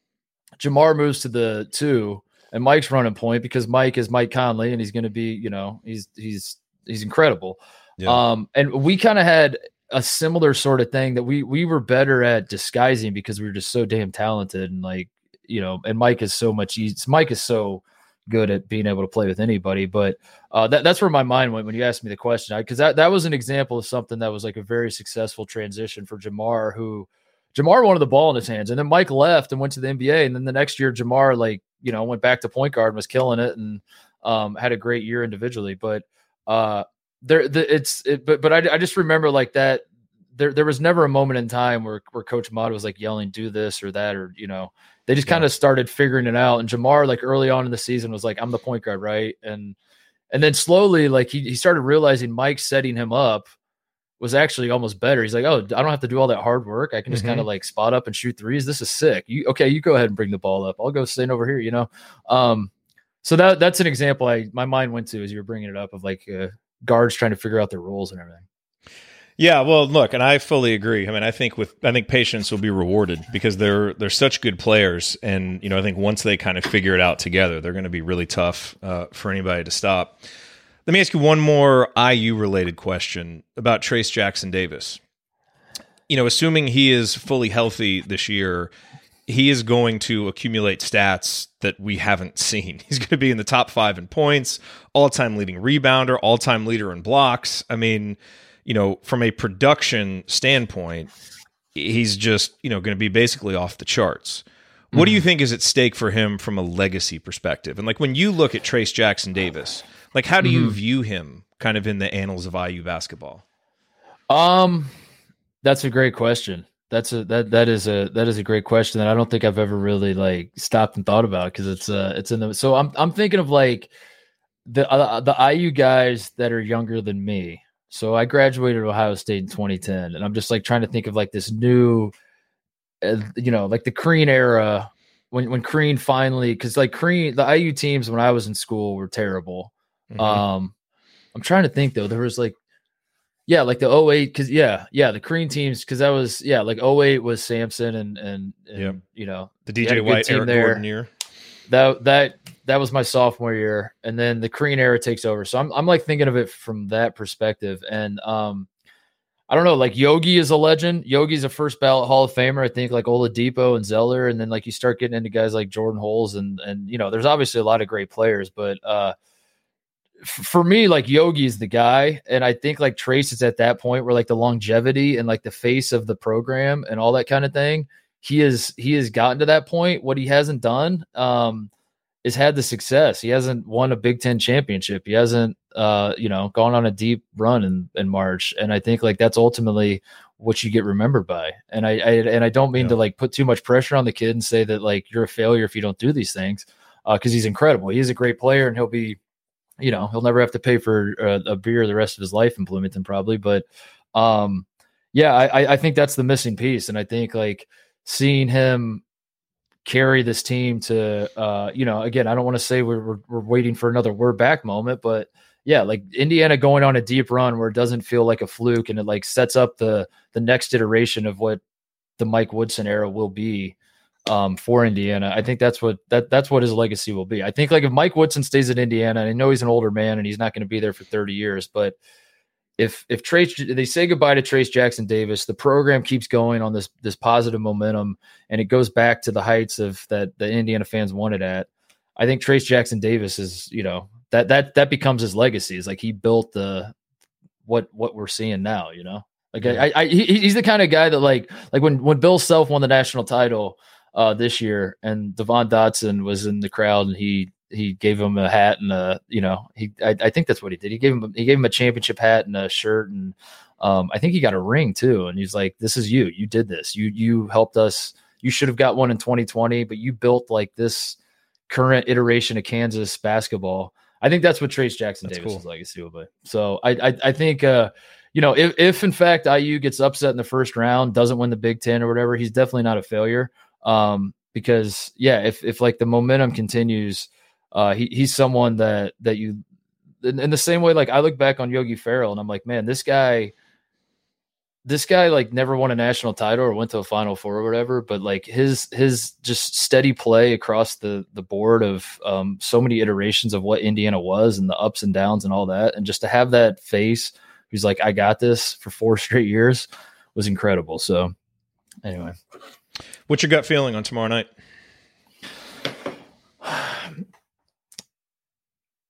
Jamar moves to the two, and Mike's running point because Mike is Mike Conley, and he's going to be, you know, he's he's he's incredible. Yeah. Um, and we kind of had a similar sort of thing that we we were better at disguising because we were just so damn talented, and like you know, and Mike is so much easy. Mike is so good at being able to play with anybody. But uh, that, that's where my mind went when you asked me the question, because that, that was an example of something that was like a very successful transition for Jamar, who Jamar wanted the ball in his hands. And then Mike left and went to the N B A. And then the next year, Jamar, like, you know, went back to point guard and was killing it and um, had a great year individually. But uh, there, the, it's, it, but, but I, I just remember like that. There, there was never a moment in time where, where Coach Mott was like yelling, do this or that, or, you know, they just yeah. kind of started figuring it out. And Jamar, like early on in the season, was like, I'm the point guard, right? And and then slowly, like he, he started realizing Mike setting him up was actually almost better. He's like, oh, I don't have to do all that hard work. I can just mm-hmm. kind of like spot up and shoot threes. This is sick. You okay? You go ahead and bring the ball up. I'll go stand over here. You know. Um, so that that's an example I my mind went to as you were bringing it up of like uh, guards trying to figure out their roles and everything. Yeah, well, look, and I fully agree. I mean, I think with I think patience will be rewarded because they're they're such good players, and you know, I think once they kind of figure it out together, they're going to be really tough uh, for anybody to stop. Let me ask you one more I U related question about Trayce Jackson-Davis. You know, assuming he is fully healthy this year, he is going to accumulate stats that we haven't seen. He's going to be in the top five in points, all-time leading rebounder, all-time leader in blocks. I mean, you know, from a production standpoint, he's just, you know, going to be basically off the charts. What mm-hmm. do you think is at stake for him from a legacy perspective? And like when you look at Trayce Jackson-Davis, like how do mm-hmm. you view him kind of in the annals of I U basketball? Um, that's a great question. That's a that that is a that is a great question that I don't think I've ever really like stopped and thought about because it's uh it's in the so I'm I'm thinking of like the uh, the I U guys that are younger than me. So I graduated Ohio State in twenty ten, and I'm just like trying to think of like this new, uh, you know, like the Crean era when when Crean finally, because like Crean, the I U teams when I was in school were terrible. Mm-hmm. Um, I'm trying to think though, there was like, yeah, like the oh eight, because yeah, yeah, the Crean teams, because that was yeah, like oh eight was Sampson and and, and yep. you know the D J White, Eric there. Gordon year. That that that was my sophomore year, and then the Crean era takes over. So I'm I'm like thinking of it from that perspective, and um, I don't know, like Yogi is a legend. Yogi's a first ballot Hall of Famer, I think, like Oladipo and Zeller, and then like you start getting into guys like Jordan Holes, and and you know, there's obviously a lot of great players, but uh, f- for me, like Yogi is the guy, and I think like Trayce is at that point where like the longevity and like the face of the program and all that kind of thing. He is he has gotten to that point. What he hasn't done um, is had the success. He hasn't won a Big Ten championship. He hasn't uh, you know gone on a deep run in, in March. And I think like that's ultimately what you get remembered by. And I, I and I don't mean yeah. to like put too much pressure on the kid and say that like you're a failure if you don't do these things because uh, he's incredible. He's a great player and he'll be you know he'll never have to pay for a, a beer the rest of his life in Bloomington probably. But um, yeah, I, I think that's the missing piece. And I think like seeing him carry this team to, uh, you know, again, I don't want to say we're, we're we're waiting for another we're back moment, but yeah, like Indiana going on a deep run where it doesn't feel like a fluke and it like sets up the the next iteration of what the Mike Woodson era will be um, for Indiana. I think that's what that that's what his legacy will be. I think like if Mike Woodson stays at Indiana, and I know he's an older man and he's not going to be there for thirty years, but If if Trayce, they say goodbye to Trayce Jackson-Davis, the program keeps going on this this positive momentum, and it goes back to the heights of that the Indiana fans wanted at. I think Trayce Jackson-Davis is, you know, that that that becomes his legacy. Is like he built the what what we're seeing now. You know, like yeah. I, I he, he's the kind of guy that like like when when Bill Self won the national title uh, this year, and Devon Dotson was in the crowd, and he. He gave him a hat and a, you know, he, I, I think that's what he did. He gave him, he gave him a championship hat and a shirt. And um, I think he got a ring too. And he's like, this is you, you did this. You, you helped us. You should have got one in twenty twenty, but you built like this current iteration of Kansas basketball. I think that's what Trayce Jackson-Davis' cool. legacy will be. So I, I, I think, uh, you know, if, if in fact I U gets upset in the first round, doesn't win the Big Ten or whatever, he's definitely not a failure. Um, because yeah, if, if like the momentum continues, Uh, he he's someone that that you in, in the same way, like I look back on Yogi Ferrell and I'm like, man, this guy, this guy like never won a national title or went to a Final Four or whatever, but like his his just steady play across the the board of um, so many iterations of what Indiana was and the ups and downs and all that, and just to have that face, who's like, I got this for four straight years, was incredible. So anyway, what's your gut feeling on tomorrow night?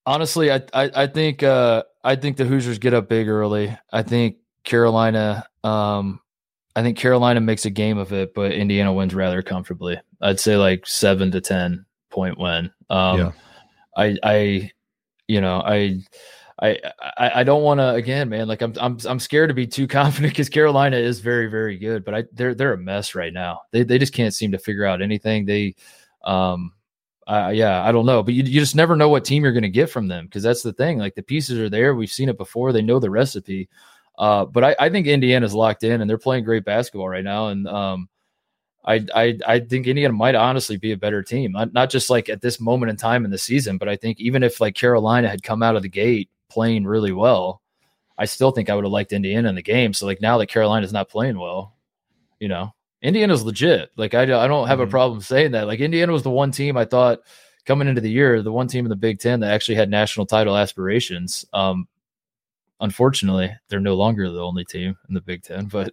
Honestly, I I, I think uh, I think the Hoosiers get up big early. I think Carolina. Um, I think Carolina makes a game of it, but Indiana wins rather comfortably. I'd say like seven to ten point win. Um, yeah. I I you know I. I, I, I don't want to again, man. Like I'm, I'm, I'm scared to be too confident because Carolina is very, very good, but I, they're, they're a mess right now. They, they just can't seem to figure out anything. They, um, uh, yeah, I don't know, but you, you just never know what team you're going to get from them because that's the thing. Like the pieces are there. We've seen it before. They know the recipe. Uh, but I, I think Indiana's locked in and they're playing great basketball right now. And um, I, I, I think Indiana might honestly be a better team, not, not just like at this moment in time in the season, but I think even if like Carolina had come out of the gate playing really well, I still think I would have liked Indiana in the game. So like now that Carolina's not playing well, you know, Indiana's legit. Like I, I don't have mm-hmm. a problem saying that. Like Indiana was the one team I thought coming into the year, the one team in the Big Ten that actually had national title aspirations. Um, unfortunately, they're no longer the only team in the Big Ten, but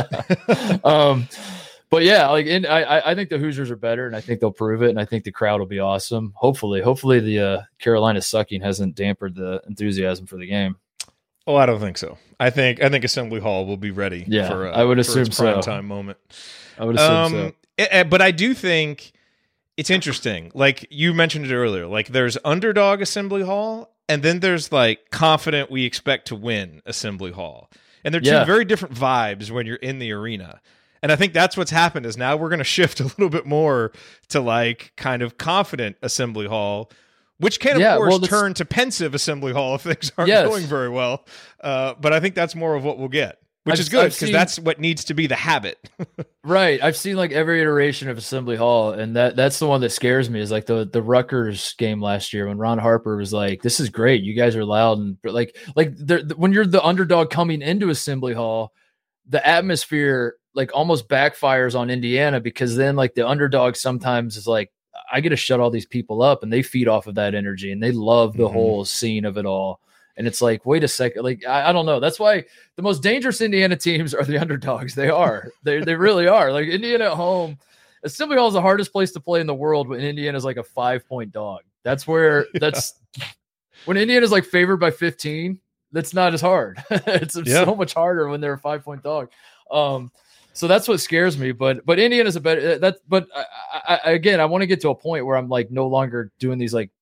um, but yeah, like in, I, I think the Hoosiers are better, and I think they'll prove it, and I think the crowd will be awesome. Hopefully, hopefully the uh, Carolina sucking hasn't dampened the enthusiasm for the game. Oh, I don't think so. I think I think Assembly Hall will be ready. Yeah, for, uh, I would for assume its prime so. time moment. I would assume um, so. It, but I do think it's interesting. Like you mentioned it earlier. Like there's underdog Assembly Hall, and then there's like confident we expect to win Assembly Hall, and they're two Yeah. very different vibes when you're in the arena. And I think that's what's happened is now we're going to shift a little bit more to like kind of confident Assembly Hall, which can, of Yeah, course, well, this- turn to pensive Assembly Hall if things aren't Yes. going very well. Uh, but I think that's more of what we'll get, which I've- is good I've because seen- that's what needs to be the habit. Right. I've seen like every iteration of Assembly Hall, and that that's the one that scares me is like the the Rutgers game last year when Ron Harper was like, this is great. You guys are loud. And like, like when you're the underdog coming into Assembly Hall, the atmosphere like almost backfires on Indiana because then like the underdog sometimes is like, I get to shut all these people up and they feed off of that energy and they love the mm-hmm. whole scene of it all. And it's like, wait a second. Like, I, I don't know. That's why the most dangerous Indiana teams are the underdogs. They are, they, they really are. Like Indiana at home, Assembly Hall is the hardest place to play in the world when Indiana is like a five point dog. That's where yeah. that's when Indiana is like favored by fifteen. That's not as hard. It's yeah. so much harder when they're a five point dog. Um, So that's what scares me, but but Indiana's a better that. But I, I, again, I want to get to a point where I'm like no longer doing these like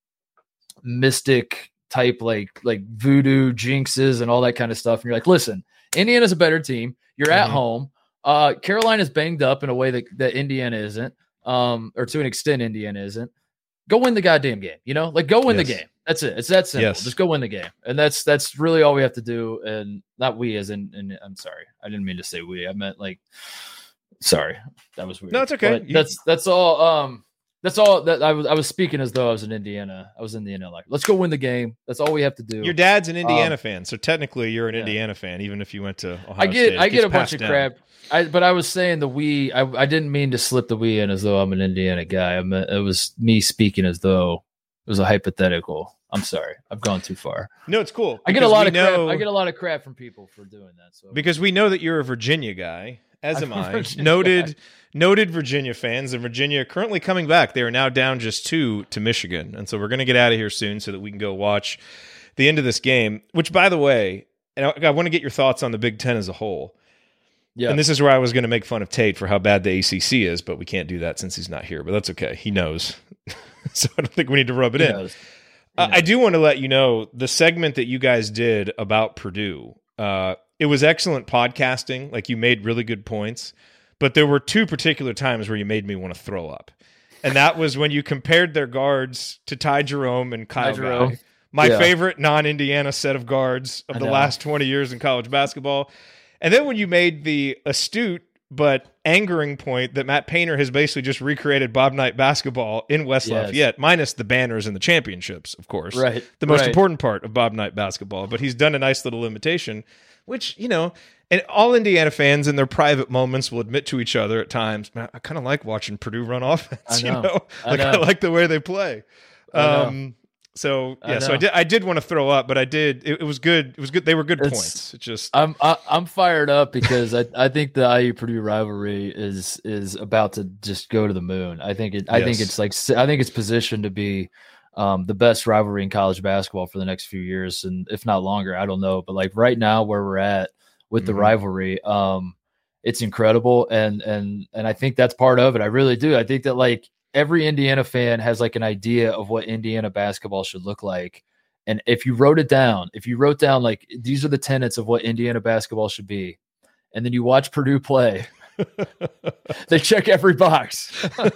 mystic type like like voodoo jinxes and all that kind of stuff. And you're like, listen, Indiana's a better team. You're at mm-hmm. home. Uh, Carolina's banged up in a way that that Indiana isn't, um, or to an extent, Indiana isn't. Go win the goddamn game. You know, like go win yes. the game. That's it. It's that simple. Yes. Just go win the game. And that's that's really all we have to do. And not we as in, and I'm sorry. I didn't mean to say we. I meant like sorry. That was weird. No, it's okay. You... That's that's all um that's all that I was I was speaking as though I was in Indiana. I was in Indiana like let's go win the game. That's all we have to do. Your dad's an Indiana um, fan, so technically you're an yeah. Indiana fan, even if you went to Ohio I get State. I get a bunch of down. crap. I, but I was saying the we, I, I didn't mean to slip the we in as though I'm an Indiana guy. I meant, it was me speaking as though it was a hypothetical. I'm sorry. I've gone too far. No, it's cool. I get a lot of know, crap. I get a lot of crap from people for doing that. So because we know that you're a Virginia guy, as am I. Noted, guy. noted Virginia fans, and Virginia currently coming back. They are now down just two to Michigan, and so we're going to get out of here soon so that we can go watch the end of this game. Which, by the way, and I, I want to get your thoughts on the Big Ten as a whole. Yeah. And this is where I was going to make fun of Tate for how bad the A C C is, but we can't do that since he's not here. But that's okay. He knows. So I don't think we need to rub it he in. Knows. Uh, I do want to let you know the segment that you guys did about Purdue. Uh, it was excellent podcasting. Like you made really good points. But there were two particular times where you made me want to throw up. And that was when you compared their guards to Ty Jerome and Kyle Jerome. Guy. My yeah. favorite non-Indiana set of guards of I the know. last twenty years in college basketball. And then when you made the astute but angering point that Matt Painter has basically just recreated Bob Knight basketball in West yes. Lafayette, minus the banners and the championships, of course. Right. The most right. important part of Bob Knight basketball. But he's done a nice little imitation, which, you know, and all Indiana fans in their private moments will admit to each other at times, man, I kind of like watching Purdue run offense. I know. You know? I Like know. I like the way they play. I know. Um So yeah, I so I did. I did want to throw up, but I did. It, it was good. It was good. They were good It's, points. It just I'm I, I'm fired up because I, I think the I U Purdue rivalry is is about to just go to the moon. I think it. I Yes. think it's like I think it's positioned to be um, the best rivalry in college basketball for the next few years, and if not longer, I don't know. But like right now, where we're at with mm-hmm. the rivalry, um, it's incredible, and and and I think that's part of it. I really do. I think that like every Indiana fan has like an idea of what Indiana basketball should look like. And if you wrote it down, if you wrote down like these are the tenets of what Indiana basketball should be, and then you watch Purdue play, they check every box.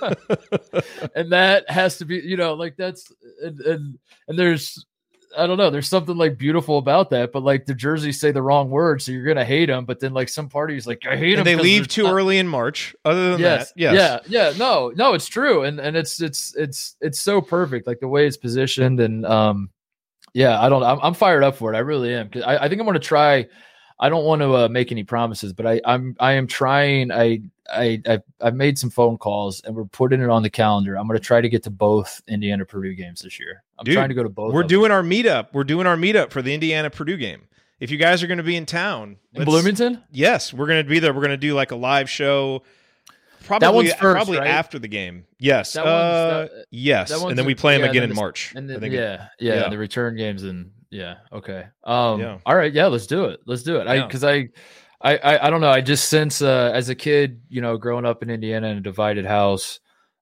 And that has to be, you know, like that's and, and and there's I don't know, there's something like beautiful about that, but like the jerseys say the wrong word, so you're gonna hate them. But then like some parties like I hate them. They leave too not... early in March. Other than yes, that, yes, yeah, yeah, no, no, it's true, and and it's it's it's it's so perfect, like the way it's positioned, and um. Yeah, I don't. I'm, I'm fired up for it. I really am. Cause I, I think I'm going to try. I don't want to uh, make any promises, but I, I'm I am trying. I I I've, I've made some phone calls and we're putting it on the calendar. I'm going to try to get to both Indiana Purdue games this year. I'm Dude, trying to go to both. We're doing them. our meetup. We're doing our meetup for the Indiana Purdue game. If you guys are going to be in town, in Bloomington, yes, we're going to be there. We're going to do like a live show. Probably, that one's first, probably right? after the game. Yes. That uh, that, yes. That and then we play them yeah, again in the, March. And the, I think yeah, it, yeah, yeah. And the return games and yeah. Okay. Um, yeah. All right. Yeah. Let's do it. Let's do it. I, yeah. cause I, I, I, I don't know. I just sense, uh, as a kid, you know, growing up in Indiana in a divided house,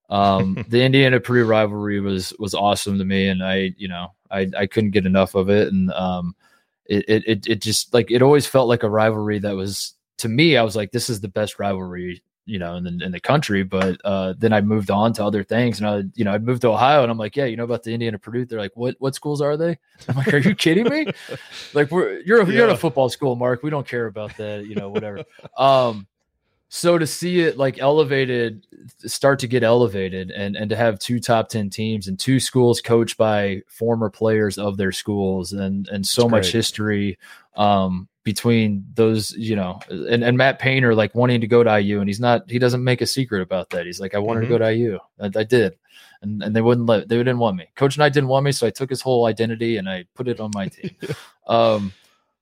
um, the Indiana Purdue rivalry was, was awesome to me. And I, you know, I, I couldn't get enough of it. And, um, it, it, it, it just like, it always felt like a rivalry that was, to me, I was like, this is the best rivalry, you know, in the, in the country. But uh, then I moved on to other things, and I, you know, I moved to Ohio, and I'm like, yeah, you know about the Indiana Purdue? They're like, what, what schools are they? I'm like, are you kidding me? Like, we're, you're, yeah. you're at a football school, Mark. We don't care about that, you know, whatever. um, so to see it like elevated, start to get elevated, and, and to have two top ten teams and two schools coached by former players of their schools, and, and so That's much great. history, um, between those, you know, and, and Matt Painter like wanting to go to I U, and he's not, he doesn't make a secret about that. He's like, I wanted mm-hmm. to go to I U. I, I did. And and they wouldn't let, they didn't want me. Coach Knight didn't want me. So I took his whole identity and I put it on my team. um,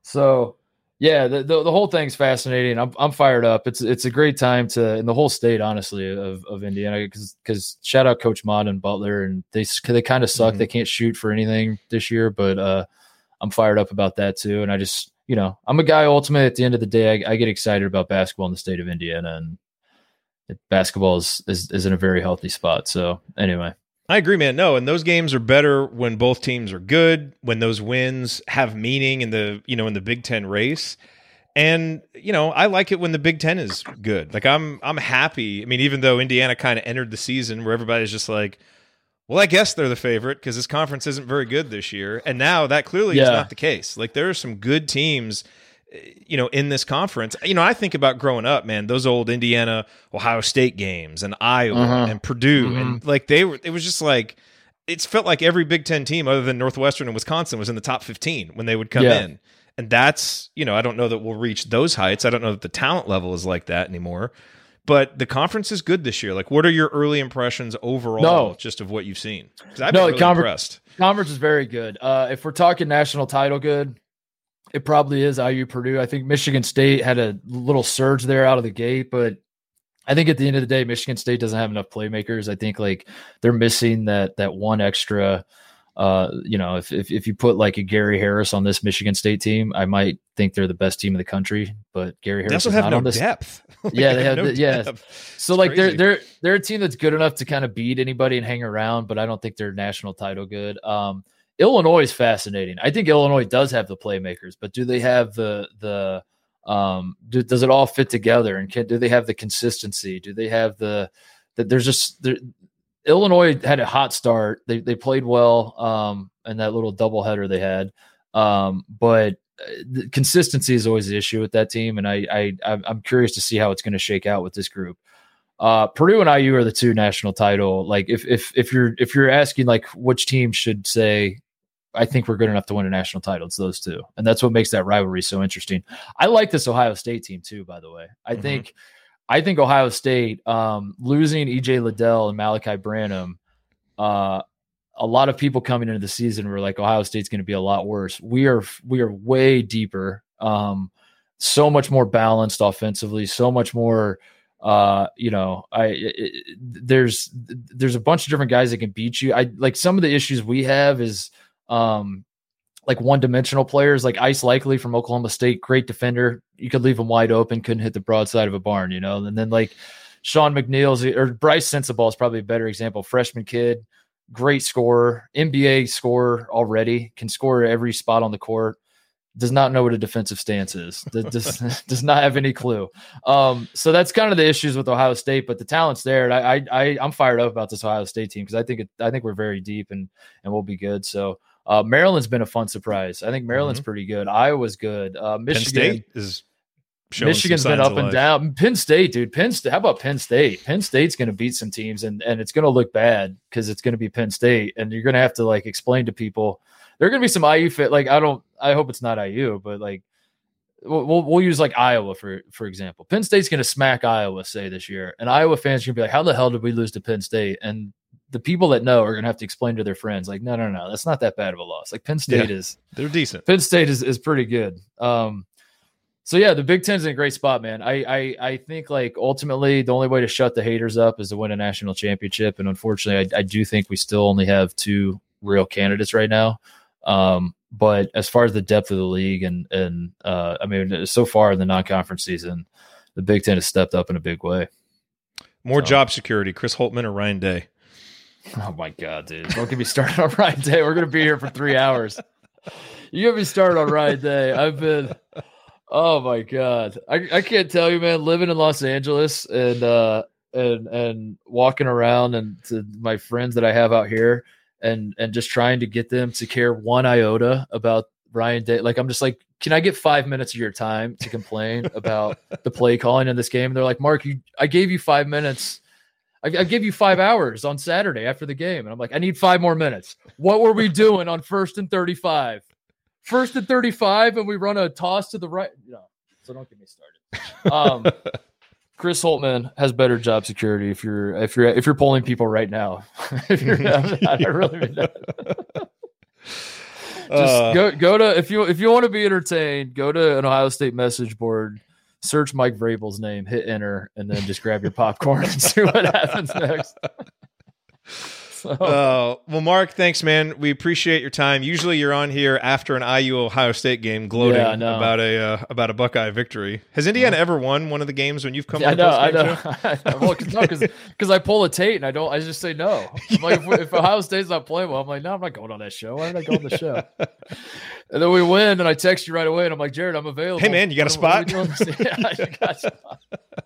so yeah, the, the, the whole thing's fascinating. I'm, I'm fired up. It's, it's a great time to, in the whole state, honestly, of, of Indiana, cause, cause shout out Coach Mott and Butler, and they, they kind of suck. Mm-hmm. They can't shoot for anything this year, but uh, I'm fired up about that too. And I just, you know, I'm a guy ultimately at the end of the day, I, I get excited about basketball in the state of Indiana, and it, basketball is, is, is in a very healthy spot. So anyway, I agree, man. No, and those games are better when both teams are good, when those wins have meaning in the, you know, in the Big Ten race. And, you know, I like it when the Big Ten is good. Like I'm, I'm happy. I mean, even though Indiana kind of entered the season where everybody's just like, well, I guess they're the favorite because this conference isn't very good this year. And now that clearly yeah. is not the case. Like there are some good teams, you know, in this conference. You know, I think about growing up, man, those old Indiana, Ohio State games and Iowa uh-huh. and Purdue. Mm-hmm. And like they were, it was just like, it's felt like every Big Ten team other than Northwestern and Wisconsin was in the top fifteen when they would come yeah. in. And that's, you know, I don't know that we'll reach those heights. I don't know that the talent level is like that anymore. But the conference is good this year. Like, what are your early impressions overall, no. just of what you've seen? Because I've no, been really confer- impressed. Conference is very good. Uh, if we're talking national title good, it probably is I U Purdue. I think Michigan State had a little surge there out of the gate, but I think at the end of the day, Michigan State doesn't have enough playmakers. I think like they're missing that that one extra. Uh, you know, if, if if you put like a Gary Harris on this Michigan State team, I might think they're the best team in the country. But Gary Harris they also is have not no on this depth. like yeah, they have no the, yeah. depth. So it's like crazy. they're they're they're a team that's good enough to kind of beat anybody and hang around, but I don't think they're national title good. Um, Illinois is fascinating. I think Illinois does have the playmakers, but do they have the the um? Do, does it all fit together? And can, do they have the consistency? Do they have the that? There's just there, Illinois had a hot start. They they played well. Um. And that little doubleheader they had, um, but the consistency is always the issue with that team, and I, I I'm curious to see how it's going to shake out with this group. Uh, Purdue and I U are the two national title. Like if if if you're if you're asking like which team should say, I think we're good enough to win a national title, it's those two, and that's what makes that rivalry so interesting. I like this Ohio State team too, by the way. I mm-hmm. think I think Ohio State um, losing E J Liddell and Malachi Branham. Uh, A lot of people coming into the season were like, Ohio State's going to be a lot worse. We are, we are way deeper, um, so much more balanced offensively, so much more Uh, you know, I it, there's there's a bunch of different guys that can beat you. I like some of the issues we have is um like one dimensional players like Ice Likely from Oklahoma State, great defender. You could leave him wide open, couldn't hit the broadside of a barn, you know. And then like Sean McNeil's or Bryce Sensabaugh is probably a better example. Freshman kid, great scorer, N B A scorer already, can score every spot on the court. Does not know what a defensive stance is. Does, does not have any clue. Um, so that's kind of the issues with Ohio State, but the talent's there. And I, I, I I'm fired up about this Ohio State team because I think it, I think we're very deep and and we'll be good. So uh, Maryland's been a fun surprise. I think Maryland's mm-hmm. pretty good. Iowa's good. Uh, Michigan Penn State is showing Michigan's some been up and life. down. Penn State, dude. Penn State. How about Penn State? Penn State's going to beat some teams, and and it's going to look bad because it's going to be Penn State, and you're going to have to like explain to people. There are going to be some I U fit. Like I don't. I hope it's not I U, but like we'll we'll, we'll use like Iowa for for example. Penn State's going to smack Iowa, say this year, and Iowa fans are going to be like, "How the hell did we lose to Penn State?" And the people that know are going to have to explain to their friends, like, "No, no, no, that's not that bad of a loss." Like Penn State yeah, is. They're decent. Penn State is is pretty good. Um, So yeah, the Big Ten's in a great spot, man. I, I I think like ultimately the only way to shut the haters up is to win a national championship, and unfortunately, I, I do think we still only have two real candidates right now. Um, but as far as the depth of the league and and uh, I mean, so far in the non-conference season, the Big Ten has stepped up in a big way. More so. job security, Chris Holtmann or Ryan Day? Oh my God, dude! Don't get me started on Ryan Day. We're gonna be here for three hours. You get me started on Ryan Day. I've been. Oh my God. I, I can't tell you, man, living in Los Angeles and, uh, and, and walking around and to my friends that I have out here and, and just trying to get them to care one iota about Ryan Day. Like, I'm just like, can I get five minutes of your time to complain about the play calling in this game? And they're like, Mark, you, I gave you five minutes. I, I gave you five hours on Saturday after the game. And I'm like, I need five more minutes. What were we doing on first and thirty-five? First and thirty-five, and we run a toss to the right. No, so don't get me started. Um, Chris Holtmann has better job security if you're if you're if you're polling people right now. if you're, I really mean that. Just uh, go go to if you if you want to be entertained, go to an Ohio State message board, search Mike Vrabel's name, hit enter, and then just grab your popcorn and see what happens next. So. Uh, well, Mark, thanks, man. We appreciate your time. Usually, you're on here after an I U Ohio State game, gloating yeah, about a uh, about a Buckeye victory. Has Indiana yeah. ever won one of the games when you've come? Yeah, on the I know, I know. Well, cause, no, because I pull a Tate and I don't. I just say no. I'm like, if, if Ohio State's not playing well, I'm like, no, I'm not going on that show. Why did I go on the show? And then we win, and I text you right away, and I'm like, Jared, I'm available. Hey, man, you got a spot? yeah, you got a spot.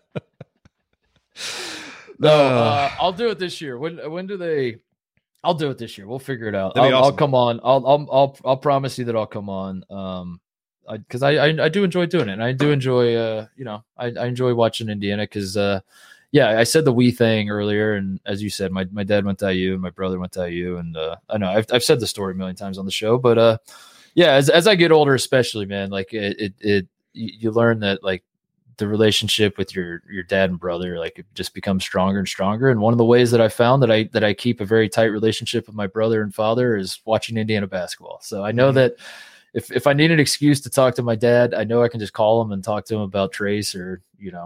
No, uh, I'll do it this year. When when do they? I'll do it this year. We'll figure it out. I'll, awesome. I'll come on. I'll I'll I'll I'll promise you that I'll come on. Um, because I, I I do enjoy doing it. And I do enjoy uh you know I, I enjoy watching Indiana because uh yeah I said the we thing earlier, and as you said, my my dad went to I U and my brother went to I U, and uh I know I've I've said the story a million times on the show, but uh yeah as as I get older, especially, man, like it it, it you learn that like the relationship with your your dad and brother, like, it just becomes stronger and stronger. And one of the ways that I found that I that I keep a very tight relationship with my brother and father is watching Indiana basketball. So I know mm-hmm. that if if I need an excuse to talk to my dad, I know I can just call him and talk to him about Trace or, you know,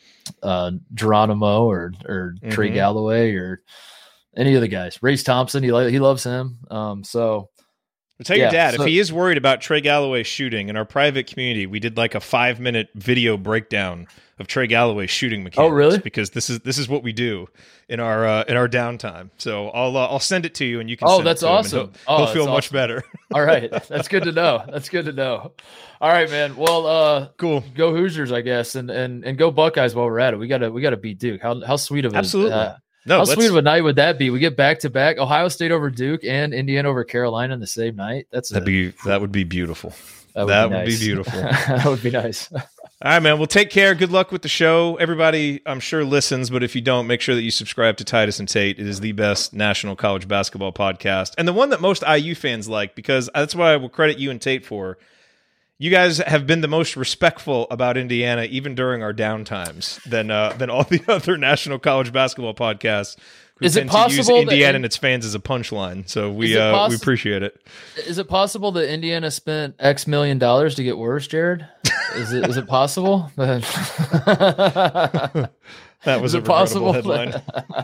uh, Geronimo or or mm-hmm. Trey Galloway or any of the guys. Race Thompson, he he loves him. Um, so. Tell your yeah, dad, so, if he is worried about Trey Galloway shooting, in our private community, we did like a five minute video breakdown of Trey Galloway shooting mechanics. Oh, really? Because this is this is what we do in our uh, in our downtime. So I'll uh, I'll send it to you, and you can. Oh, send that's it to awesome. Him, and he'll he'll, oh, he'll feel awesome. much better. All right, that's good to know. That's good to know. All right, man. Well, uh, cool. Go Hoosiers, I guess, and and and go Buckeyes while we're at it. We gotta we gotta beat Duke. How how sweet of it. Absolutely. Uh, No, How sweet of a night would that be? We get back to back Ohio State over Duke and Indiana over Carolina in the same night. That's that'd a, be that would be beautiful. That would, that be, would nice. be beautiful. That would be nice. All right, man. Well, take care. Good luck with the show. Everybody, I'm sure, listens, but if you don't, make sure that you subscribe to Titus and Tate. It is the best national college basketball podcast, and the one that most I U fans like, because that's what I will credit you and Tate for. You guys have been the most respectful about Indiana, even during our downtimes, than uh, than all the other national college basketball podcasts. Who is it tend possible to use Indiana that, and its fans as a punchline? So we uh, poss- we appreciate it. Is it possible that Indiana spent X million dollars to get worse, Jared? Is it is it possible? That was Is a it possible headline.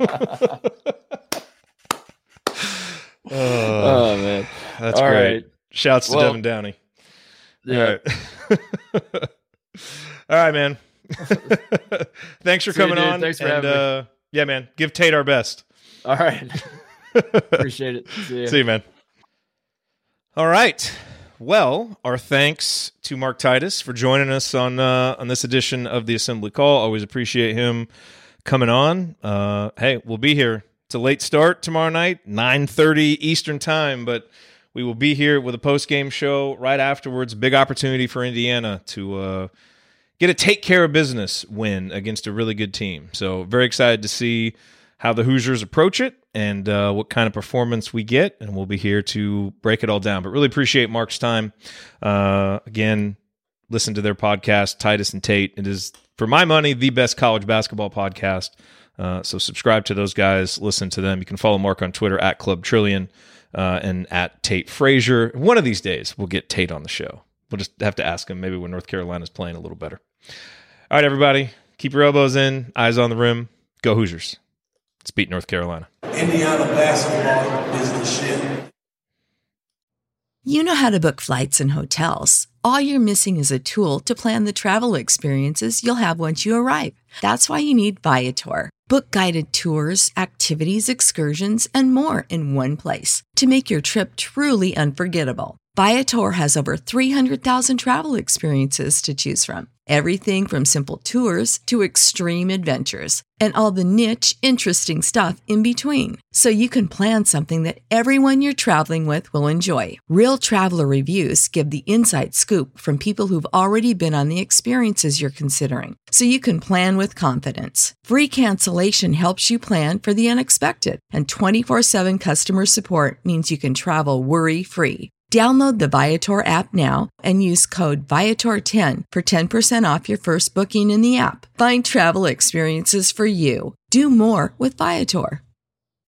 oh, oh man, that's All great. Right. Shouts to well, Devin Downey. Yeah. All right, All right man. Thanks for See you, coming dude. on. Thanks for and, having me. uh, yeah, man. Give Tate our best. All right. Appreciate it. See you. See you, man. All right. Well, our thanks to Mark Titus for joining us on uh, on this edition of the Assembly Call. Always appreciate him coming on. Uh, hey, we'll be here. It's a late start tomorrow night, nine thirty Eastern time, but we will be here with a post-game show right afterwards. Big opportunity for Indiana to uh, get a take care of business win against a really good team. So very excited to see how the Hoosiers approach it and uh, what kind of performance we get, and we'll be here to break it all down. But really appreciate Mark's time. Uh, again, listen to their podcast, Titus and Tate. It is, for my money, the best college basketball podcast. Uh, so subscribe to those guys, listen to them. You can follow Mark on Twitter at Club Trillion uh, and at Tate Frazier. One of these days, we'll get Tate on the show. We'll just have to ask him maybe when North Carolina's playing a little better. All right, everybody, keep your elbows in, eyes on the rim. Go Hoosiers. Let's beat North Carolina. Indiana basketball is the shit. You know how to book flights and hotels. All you're missing is a tool to plan the travel experiences you'll have once you arrive. That's why you need Viator. Book guided tours, activities, excursions, and more in one place to make your trip truly unforgettable. Viator has over three hundred thousand travel experiences to choose from. Everything from simple tours to extreme adventures and all the niche, interesting stuff in between. So you can plan something that everyone you're traveling with will enjoy. Real traveler reviews give the inside scoop from people who've already been on the experiences you're considering. So you can plan with confidence. Free cancellation helps you plan for the unexpected. And twenty-four seven customer support means you can travel worry-free. Download the Viator app now and use code Viator ten for ten percent off your first booking in the app. Find travel experiences for you. Do more with Viator.